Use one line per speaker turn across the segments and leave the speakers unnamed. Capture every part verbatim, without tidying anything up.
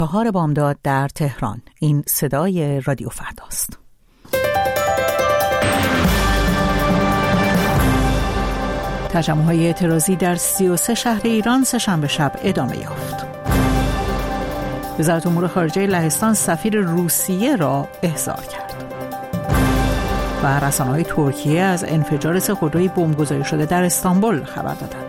چهار بامداد در تهران. این صدای رادیو فرداست. تجمع‌های اعتراضی در سی و سه شهر ایران سه‌شنبه شب ادامه یافت. وزارت امور خارجه لهستان سفیر روسیه را احضار کرد. و رسانه‌های ترکیه از انفجار سه خودروی بمبگذاری شده در استانبول خبر دادند.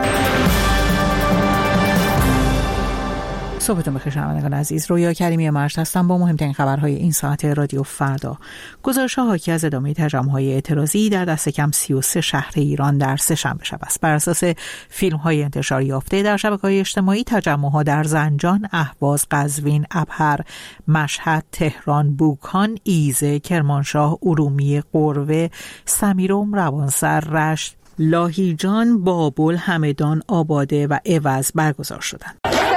صبحتون بخیر شنوندگان عزیز. رویا کریمی مرشد هستم با مهمترین خبرهای این ساعت رادیو فردا. گزارش‌ها حاکی از ادامه تجمع‌های اعتراضی در دست کم سی و سه شهر ایران در سه‌شنبه شب است. بر اساس فیلم‌های انتشار یافته در شبکه‌های اجتماعی، تجمع‌ها در زنجان، اهواز، قزوین، ابهر، مشهد، تهران، بوکان، ایزه، کرمانشاه، ارومیه، قروه، سمیرم، روانسر، رشت، لاهیجان، بابل، همدان، آباده و عوض برگزار شدند.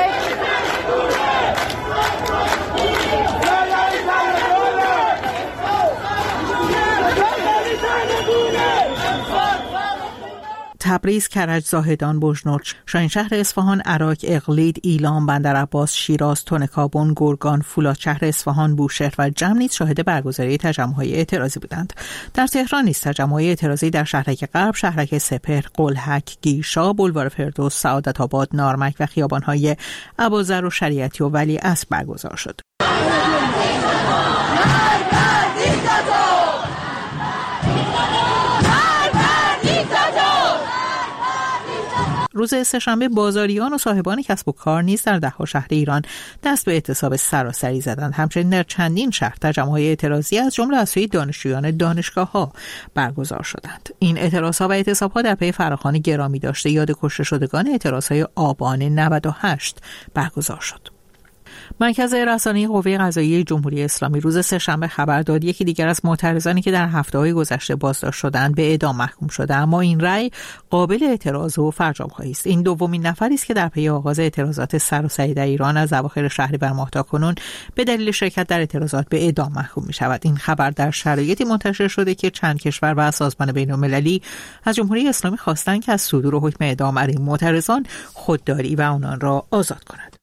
تبریز، کرج، زاهدان، بوجنورد، شاهینشهر اصفهان، عراق، اقلید، ایلام، بندرعباس، شیراز، تونکابون، گرگان، فولادشهر اصفهان، بوشهر و جمع نیز شاهد برگزاری تجمع‌های اعتراضی بودند. در تهران نیز تجمع‌های اعتراضی در شهرک غرب، شهرک سپهر، قلهک، گیشا، بولوار فردوس، سعادت آباد، نارمک و خیابان‌های ابوذر و شریعتی و ولیعصر برگزار شد. روز سه‌شنبه بازاریان و صاحبان کسب و کار نیز در ده‌ها شهر ایران دست به اعتصاب سراسری زدند. همچنین در چندین شهر تجمع‌های اعتراضی از جمله از سوی دانشجویان دانشگاه‌ها برگزار شدند. این اعتراض‌ها و اعتصاب‌ها در پی فراخوان گرامی داشته یاد کشته شدگان اعتراض‌های آبان نود و هشت برگزار شد. مرکز رسانه‌ای قوه قضاییه جمهوری اسلامی روز سه‌شنبه خبر داد یکی دیگر از معترضانی که در هفته‌های گذشته بازداشت شدند به اعدام محکوم شده، اما این رأی قابل اعتراض و فرجام‌خواهی است. این دومین نفری است که در پی آغاز اعتراضات سراسری در ایران از اواخر شهریور ماه تاکنون به دلیل شرکت در اعتراضات به اعدام محکوم می‌شود. این خبر در شرایطی منتشر شده که چند کشور و سازمان بین‌المللی از جمهوری اسلامی خواستند که از صدور حکم اعدام علیه معترضان خودداری و آنان را آزاد کند.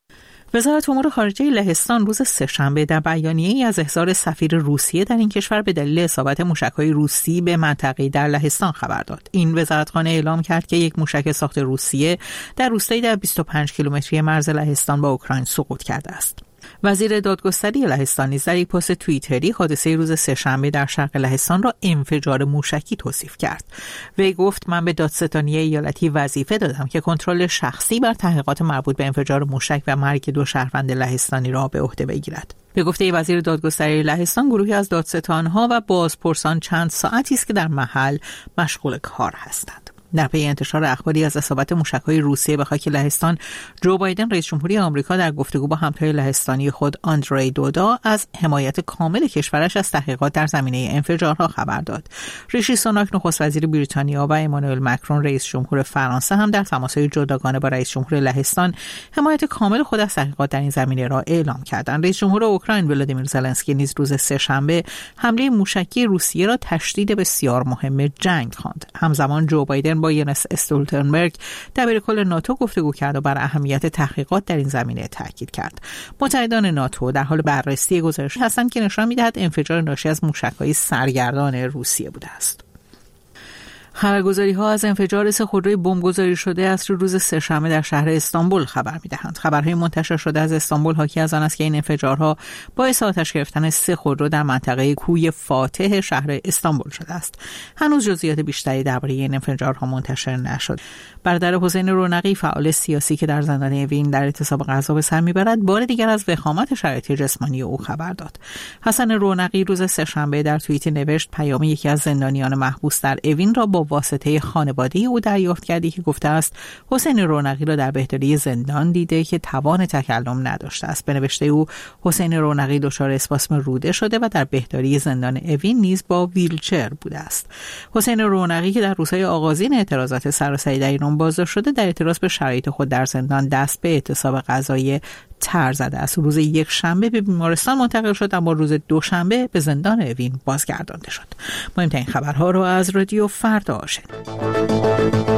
وزارت امور خارجه لهستان روز سه‌شنبه در بیانیه‌ای از احضار سفیر روسیه در این کشور به دلیل اصابت موشک‌های روسی به منطقه‌ای در لهستان خبر داد. این وزارتخانه اعلام کرد که یک موشک ساخت روسیه در روستایی در بیست و پنج کیلومتری مرز لهستان با اوکراین سقوط کرده است. وزیر دادگستری لهستان نیز در یک پست توییتری حادثه روز سه‌شنبه در شرق لهستان را انفجار موشکی توصیف کرد. وی گفت: من به دادستانی ایالتی وظیفه دادم که کنترل شخصی بر تحقیقات مربوط به انفجار موشک و مرگ دو شهروند لهستانی را به عهده بگیرد. به گفته وزیر دادگستری لهستان، گروهی از دادستان‌ها و بازپرسان چند ساعتی است که در محل مشغول کار هستند. در پی انتشار اخباری از اصابت موشک‌های روسیه به خاک لهستان، جو بایدن رئیس جمهوری آمریکا در گفتگو با همتای لهستانی خود آندری دودا از حمایت کامل کشورش از تحقیقات در زمینه انفجارها خبر داد. ریشی سوناک نخست وزیر بریتانیا و امانوئل مکرون رئیس جمهور فرانسه هم در تماس‌های جداگانه با رئیس جمهور لهستان حمایت کامل خود از تحقیقات در این زمینه را اعلام کردند. رئیس جمهور اوکراین ولادیمیر زلنسکی نیز روز سه‌شنبه حمله موشکی روسیه را تشدید بسیار مهم جنگ خواند. همزمان جو بایدن با ینس استولتنبرگ دبیرکل ناتو گفتگو کرد و بر اهمیت تحقیقات در این زمینه تاکید کرد. متحدان ناتو در حال بررسی گزارشی هستند که نشان می‌دهد انفجار ناشی از موشک‌های سرگردان روسیه بوده است. خبرگزاری‌ها از انفجار سه خودروی بمبگذاری شده از روز سه‌شنبه در شهر استانبول خبر می‌دهند. خبرهای منتشر شده از استانبول حاکی از آن است که این انفجارها باعث آتش گرفتن سه خودرو در منطقه کوی فاتح شهر استانبول شده است. هنوز جزئیات بیشتری درباره این انفجارها منتشر نشد. برادر حسین رونقی، فعال سیاسی که در زندان اوین در اعتصاب غذا به سر می‌برد، بار دیگر از وخامت شرایط جسمانی او خبر داد. حسن رونقی روز سه‌شنبه در توییتی نوشت: پیام یکی از زندانیان محبوس در اوین را با واسطه خانواده او دریافت کردی که گفته است حسین رونقی را در بهداری زندان دیده که توان تکلم نداشته است. به نوشته او، حسین رونقی دچار اسپاسم روده شده و در بهداری زندان اوین نیز با ویلچر بوده است. حسین رونقی که در روزهای آغازین اعتراضات سراسری در ایران بازداشت شده، در اعتراض به شرایط خود در زندان دست به اعتصاب غذایی تر زده است. روز یک شنبه به بیمارستان منتقل شد، اما روز دوشنبه به زندان اوین بازگردانده شد. مهمترین خبرها رو از رادیو فردا شنیدید.